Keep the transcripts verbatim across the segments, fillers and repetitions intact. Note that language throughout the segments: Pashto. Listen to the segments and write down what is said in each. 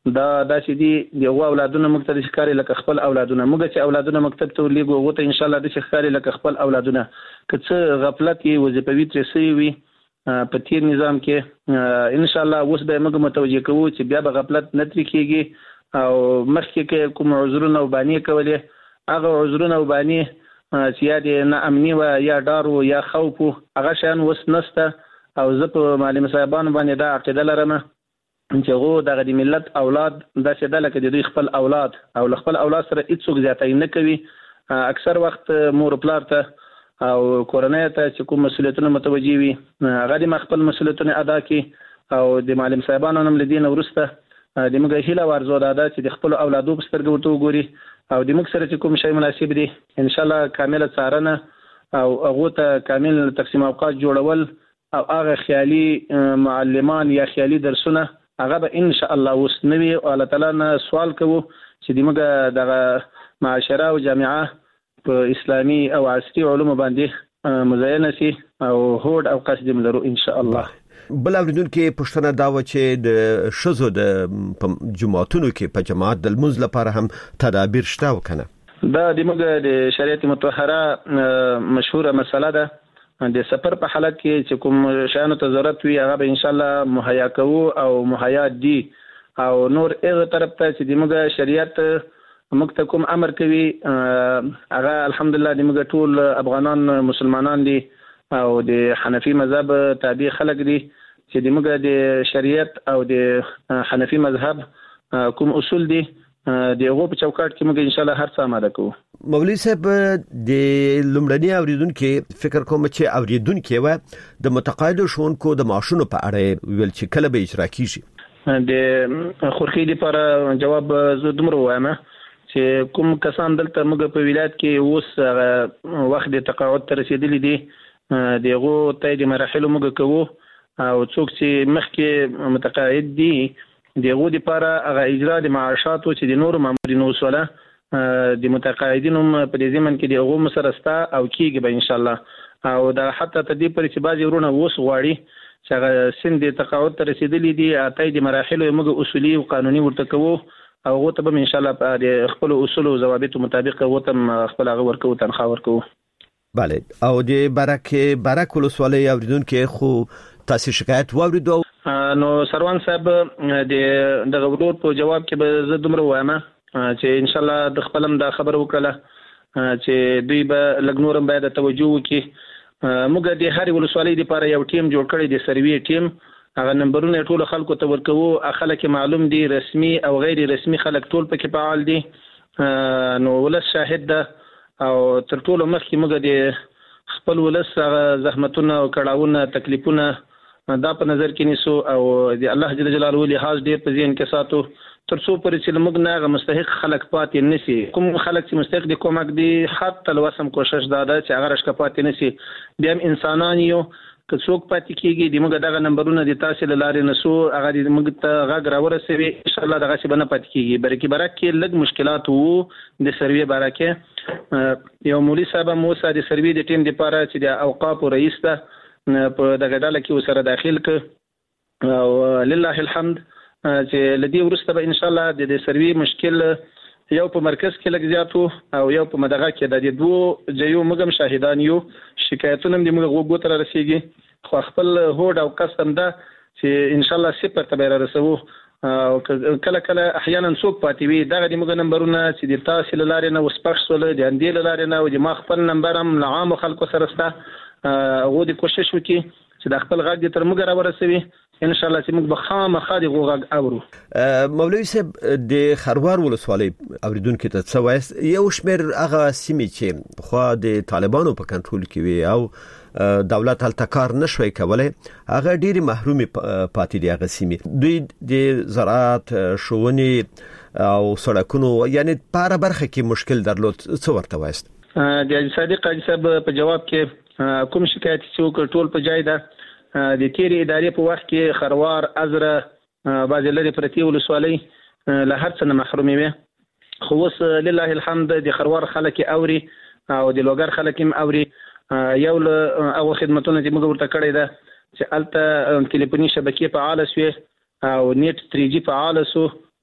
دا داسې دي د هغو اولادونه موږ ته داسې ښکاري لکه خپل اولادونه. موږ چې اولادونه مکتب ته ورلېږو هغو ته انشاءالله داسې ښکاري لکه خپل اولادونه. که څه غفلت یې وظیفوي ترې سوي وي په تیر نظام کې، انشاءالله اوس به یې موږ متوجه کوو چې بیا به غفلت نه ترې کېږي او مخکې کې کوم عذرونه او بانې کولې هغه عذرونه او بانې چې یا د ناامني وه یا ډار و یا خوف و هغه شیان اوس نشته. او زه په معلم صاحبانو باندې دا عقیده لرم چې هغو دغه د ملت اولاد داسې ده لکه د دوی خپل اولاد، او له خپل اولاد سره هېڅوک زیاتۍ نه کوي. اکثر وخت مور پلار ته او کورنۍ ته چې کوم مسؤلیتونه متوجه وي هغه د ما خپل مسؤلیتونه ادا کړي. او د معلم صاحبانو هم له دې نه وروسته د موږ هیله وارزو دا ده چې د خپلو اولادو په سترګه ورته وګوري او د موږ سره چې کوم شی مناسب دي انشاءالله کامله څارنه او هغو ته کامل تقسیم اوقات جوړول او هغه خیالي معلمان یا خیالي درسونه هغه به انشاءالله اوس نه وي. او الله تعالی نه سوال کوو چې د موږ دغه معاشره او جامعه په اسلامي او عصري علومو باندې مزینه سي او هوډ او قصد هم لرو انشاءالله. بل اوریدونکو پوښتنه دا و چې د ښځو د جماعتونو کې په جماعت د لمونځ لپاره هم تدابیر شته وکنه؟ دا د موږ د شریعت مطهره مشهوره مسله ده. د سفر په حالت کې چې کوم شیانو ته ضرورت وي هغه به انشاءالله مهیا کوو او مهیا دي. او نور هغه طرف ته چې د موږ شریعت موږ ته کوم امر کوي هغه الحمدلله د موږ ټول افغانان مسلمانان دي او د حنفي مذهب تابع خلک دي چې د موږ د شریعت او د حنفي مذهب کوم اصول دي د هغو په چوکاټ کې موږ انشاءالله هر څه آماده کوو. مولوي صاحب د لومړني اوریدونکو فکر کوم چې اوریدونکو و د متقاعدو ښوونکو د معاشونو په اړه ویل چې کله به اجرا کیږي. د خورخي لپاره جواب زه دومره وایم چې کوم کسان دلته موږ په ولایت کې اوس وخت د تقاعد ته رسیدلی دي د هغو ته د مراحلو موږ کوو او څوک چې مخکې متقاعد دي د هغو دپاره هغه اجرا د معاشاتو چې د نورو مامورینو وسوله د متقاعدینو په دې ضمن کې د هغو سره سته او کېږي به انشاءالله. او دا حتی تر دې پورې چې بعضې ورونه اوس غواړي چې هغه سن د تقاعد ته رسېدلي دي اته د مراحلو یې موږ اصولي او قانوني ورته کوو او هغو ته به م انشاءالله په د خپلو اصولو او ضوابطو مطابق هغو ته هم خپل هغه ورکوو تنخواه ورکوو. بله. او د برک برک ولسوالۍ اوریدونکو خو تاسو شکایت واوریدو؟ نو سروان صاحب د دغه ورور په جواب کې به زه دومره وایم چې انشاءالله د خپل هم دا خبره وکړه چې دوی به لږ نور هم باید توجه وکړي. موږ د هرې ولسوالۍ دپاره یو ټیم جوړ کړی د سروي ټیم، هغه نمبرونه یې ټولو خلکو ته ورکوو. خلک معلوم دي رسمي او غیر رسمي خلک ټول پکې فعال دي. نو ولس شاهد ده او تر ټولو مخکې موږ د خپل ولس هغه زحمتونه او کړاوونه تکلیفونه دا په نظر کې نیسو او د الله جل جلاله لحاظ ډېر په ذهن کې ساتو تر څو پورې چې موږ نه هغه مستحق خلک پاتې نه سي. کوم خلک چې مستحق دي کومک دي حتی الوسم کوشش دا ده چې هغه راشکه پاتې نه سي. بیا هم انسانان یو که څوک پاتې کېږي د موږ دغه نمبرونه د تاسې له لارې نسو هغه د موږ ته غږ راورسوي انشاءالله دغسې به نه پاتې کېږي. برکې برک کې لږ مشکلات وو د سروي باره کې. یو مولي صاحب هم اوس د سروي د ټیم دپاره چې د اوقافو رئیس ده په دغه ډله کې ورسره داخل کړ او لله الحمد چې له دې وروسته به انشاءالله د دې سروي مشکل یو په مرکز کې لږ زیات و او یو په مدغه کې د دې دوو ځایو موږ هم شاهدان یو. شکایتونه هم د موږ غوږو ته رارسېږي خو خپل هوډ او قصد هم ده چې انشاءالله صفر ته به یې رارسوو. او کله کله احیانا څوک پاتې وي دغه د موږ نمبرونه چې د تاسې له لارې نه وسپخ شوله د همدې له لارې نه او د ما خپل نمبر هم له عامو خلکو سره شته هغو د کوشش وکړي چې د خپل غږ دې تر موږ راورسوي انشاءالله چې موږ به خامخا د هغو غږ اورو. مولوي صاحب د خروار ولسوالۍ اوریدونکو ته څه وایاست؟ یو شمېر هغه سیمې چې پخوا د طالبانو په کنټرول کې وي او دولت هلته کار نه شوی کولی هغه ډېرې محرومې پاتې دي. هغه سیمې دوی د زراعت ښوونې او سړکونو یعنی په هره برخه کې مشکل درلود. څه ورته وایاست؟ د حاجي صادق حاجي صاحب په جواب کې کوم شکایت چې وکړ ټول په جای ده. د تیرې ادارې په وخت کې خروار ازره بعضې لرې پرتې ولسوالۍ له هر څه نه محرومې وې خو اوس لله الحمد د خروار خلک یې اوري او د لوګر خلک هم اوري. یو له هغو خدمتونه چې موږ ورته کړی ده چې هلته تلیفوني شبکې فعاله سوې او نیټ تھری جی فعاله سو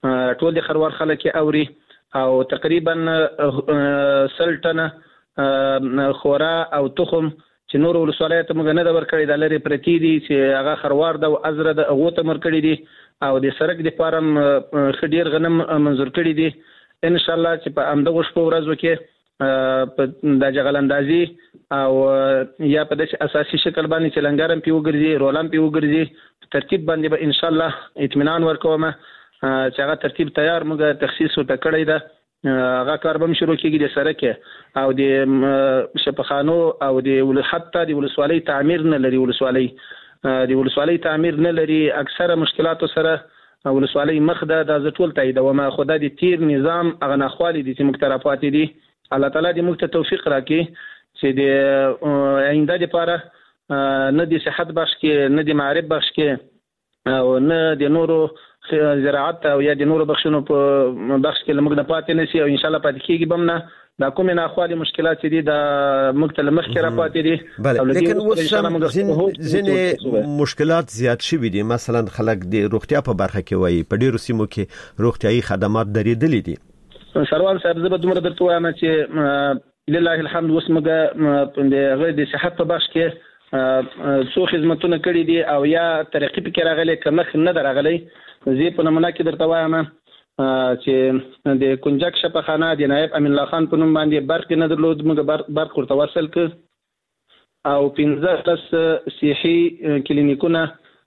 ټول د خروار خلک اوري او تقریبا سل ټنه خورا او تخم چې نور ولسوالۍ ته موږ نه د ورکړی د لري پرتی دي چې هغه خروار د ازره د غوته مرکړی دي او د سرک د فارم خډیر غنم منظور کړی دي ان شاء الله چې په امدغه شپه ورځو کې په د جغلندازي او یا په داسې اساسي شکل باندې چې لنګارم پی وګرځي رولم پی وګرځي ترتیب باندې به ان شاء الله اطمینان ورکوم چې هغه ترتیب تیار موږ تخصیص وکړی ده هغه کار به شروع کیږي د سرک او د شپخانو او د حتی د ولسوالۍ تعمیر نه لري ولسوالۍ د ولسوالۍ تعمیر نه لري اکثره مشکلات سره ولسوالۍ مخ ده د ټول تایید او ما خدای د تیر نظام هغه نخوالي دي چې مختلفات دي الله تعالی دې موږ ته توفیق راکړي چې د آینده لپاره نه د صحت بخش کې نه د معرفت بخش کې او نه د نورو زراعت او یا د نورو بخښونو په بخش کې لمغ نه پاتې نشي او ان شاء الله پاتې کیږي بم نه دا کومه ناخوالي مشکلات دي د مختلف مخ کې را پاتې دي بله لیکن اوس ځینې مشکلات زیات شوي دي مثلا خلک د روغتیا په برخه کې وایي په ډیرو سیمو کې روغتیايي خدمات درېدلې دي سروان صاحب زه به دومره درته وایم چې لله الحمد اوس موږ د غیر د صحت په بخش کې څو خدمتونه کړي دي او یا ترقی پکې راغلي کمخ نه درغلي زی په نمونه کې درته وایم چې د کنجک شپخانه د نائب امین الله خان په نوم باندې برق نه درلود موږ برق ورته وصل کړ او پنځه لس صحي کلینیکونه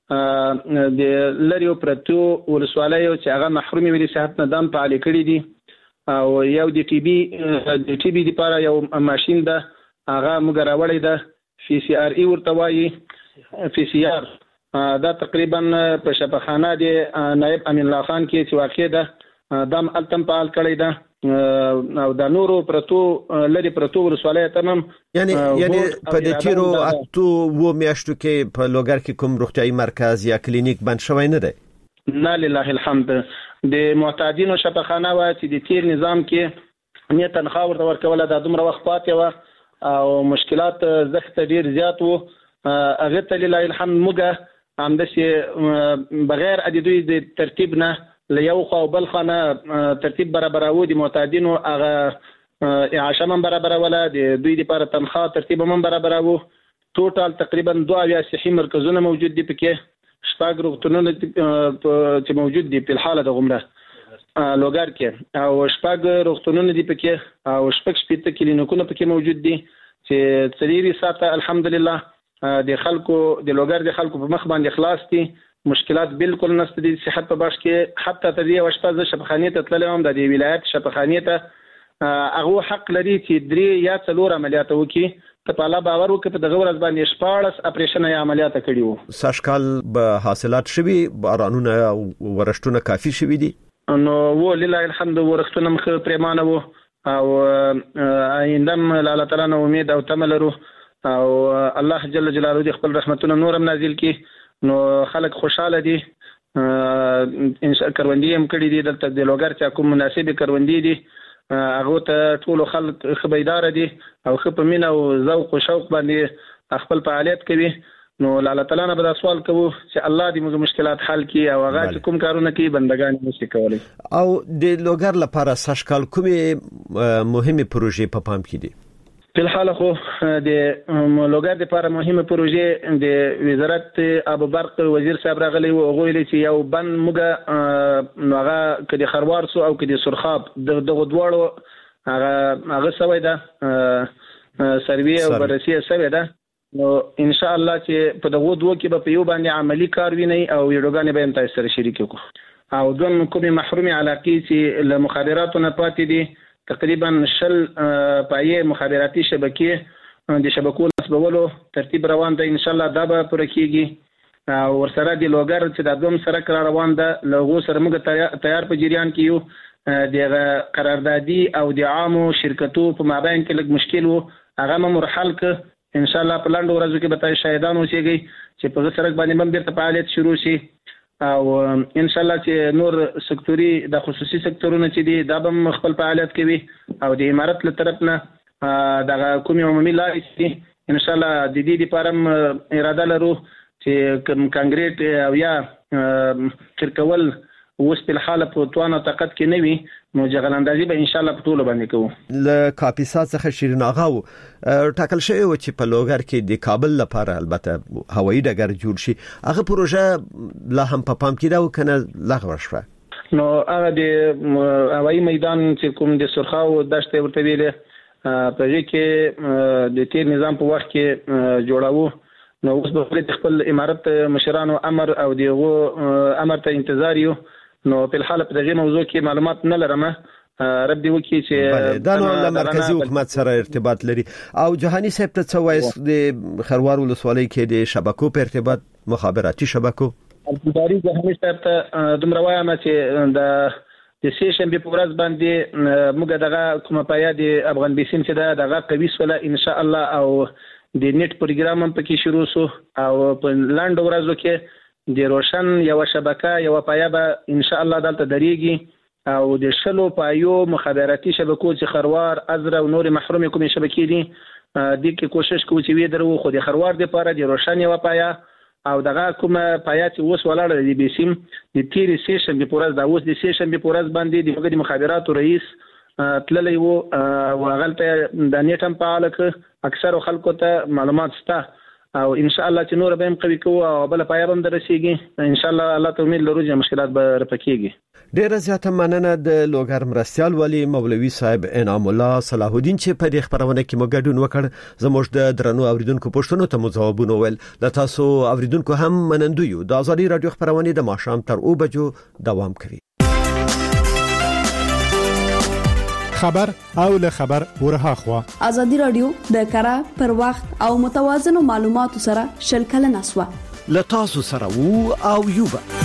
د لریو پرتو ولسوالیو چې هغه محرومي وي د صحت نه دام فعال کړي دي او یو د ټي بي د ټي بي لپاره یو ماشين ده هغه موږ راوړی ده فی سی آر ای ورته وایي فی سی آر دا تقریبا په شپخانه د نائب امین الله خان کې چې واقع ده دام التم فعال کړی ده او د نورو پرتو لري پرتو ولسوالۍ تمام یعنی یعنی په دې تیرو اتو و میاشتو کې په لوګر کې کوم روغتيایي مرکز یا کلینیک بند شوی نه دی نه لله الحمد د معتادینو شپخانه وا چې د تیر نظام کې نه تنخوا ورته ورکوله د دومره وخت پاتې و او مشکلات زخت ډیر زیات وو هغه ته لله الحمد موږ همداسې بغیر د دوی د ترتیب نه له یو خوا او بل خوا نه ترتیب برابرو د معتادینو هغه اعاشه هم برابروله د دوی لپاره تنخواه ترتیب هم برابرو ټوټال تقریبا دوه اویا صحي مرکزونه موجود دي پکې شپږ روغتونونه چې موجود دي په حاله د غمره لوګر کې او شپږ روغتونونه دي پکې او شپږ شپږ کلینیکونه پکې موجود دي چې څلوري ساعته الحمدلله د خلکو د لوګر د خلکو په مخ باندې خلاص دي مشکلات بالکل نشته دي صحت په بخش کې حتی تر دې وشپه ز شفخانې ته تللی هم د ولایت شفخانې ته هغه حق لري چې درې یا څلور عملیات وکړي ته په الله باور وکړي په دغه ورځ باندې شپاړس اپریشن یا عملیات کړي وو ساشکال به حاصلات شوي بارانونه ورښتونه کافي شوي دي نو و لله الحمد ورښتونه مخ پریمانه وو او آیندم الله تعالی نو امید او تمل لرو او الله جل جلاله دې خپل رحمتونه نورم نازل کړي نو خلک خوشاله دي ان شاء کروندې هم کړي دي دلته د لوګر چې کوم مناسبه کروندې دي هغه ته ټول خلک خبردار دي او خپ مين او ذوق او شوق باندې خپل فعالیت کوي نو الله تعالی نه به سوال کوو چې الله دې موږ مشکلات حل کړي او هغه کوم کارونه کوي بندگان مو کوي او د لوګر لپاره ساشکال کومه مهمه پروژې په پام کې دي په الحال خو د لوګر لپاره مهمه پروژې د وزارت آب و برق وزیر صاحب راغلی او غوښتل چې یو بند موږ هغه کدي خروار سو او کدي سرخاب دغه دواړو هغه هغه سوي ده سروي او بررسي سوي ده نو ان شاء الله چې په دغه دوه کې به په یو باندې عملی کار ویني او یوګانې به هم تاسو سره شریک وکړو او دوم کومه محرومي علاقې چې له مخابراتو نه پاتې دي تقریبا شل پایې مخابراتي شبکې د شبکو نسبولو ترتیب روان ده ان شاء الله دا به پر کېږي او ورسره د لوګر چې د دوم سره کار روان ده لغو سره موږ تیار په جریان کې یو د قراردادي او د عامو شرکتو په مابین کې لږ مشکل وو هغه هم مرحل ک ان شاء الله په لاندو ورځو کې به تاسو شاهدان اوسئ چې په سرک باندې هم بیرته فعالیت شروع شي او ان شاء الله چې نور سکتوري د خصوصي سکتورونه چې دي دا به خپل فعالیت کوي او د امارت له طرف نه د کومي عمومي لارې دي ان شاء الله د دې لپاره اراده لرو چې کانکریټ او یا ترکول اوس په حال په توان او طاقت کې نه وي نو جغلاندازي به ان شاء الله په ټول باندې کوو. ل کاپیسا څخه شیرین آغا ټاکل شوی و چې په لوګر کې د کابل لپاره البته هوایي ډګر جوړ شي. هغه پروژه لا هم په پام کې دا وکنه لغوه شوه. نو هغه د هوایي میدان چې کوم د سرخاو دشت ورته ویلې په دې کې د تیر نظام په وخت کې جوړاوه. نو اوس به خپل امارت مشرانو امر او دغه امر ته انتظار یو. نو په الحال په دغه موضوع کې معلومات نه لرم. رب دې وکړي چې دا نو له مرکزی حکومت سره ارتباط لري. او جهاني صاحب ته څه وایي د خروار ولسوالۍ کې د شبکو په ارتباط مخابراتي شبکو اداري جهاني صاحب ته دومره وایم چې د د سیشن به پورز باندې موږ دغه کومه پایا د افغان بیسین چې دا دغه قوي سوله ان شاء الله او د نیټ پروګرام هم پکې شروع سو او په لاند ورځو کې د روشن یو شبکه یو پایا به ان شاء الله دلته درېږي او د شلو پایو مخابراتي شبکو چې خروار ازره او نور محروم کومې شبکې دي د کې کوشش کوو چې وې درو خو د خروار د لپاره د روشن یو پایا او دغه کومه پایا چې اوس ولاړه دی بیسیم د تیر سیشن به پورز د اوس د سیشن به پورز باندې د موږ د مخابراتو رئیس تللی وو او غلطه د نیټ هم فعال ک اکثر خلکو ته معلومات ستا او ان شاء الله چې نور به هم قوي کوو او بل پایا هم درسيږي ان شاء الله الله ته امید لرو چې مشکلات به رپکیږي. ډیره زیاته مننه د لوګر مرستيال ولی مولوي صاحب انعام الله صلاح الدین چې په دې خبرونه کې مو ګډون وکړ. زموږ د درنو اوریدونکو پوښتنو ته مو ځوابونه ویل. د تاسو اوریدونکو هم منندوی یو. د ازادي رادیو خبرونه د ماښام تر او بجو دوام کوي. خبر او له خبر ورها خوا ازادي رادیو د کara پر وخت او متوازن معلوماتو سره شل کله نسوه له تاسو سره وو او یوبه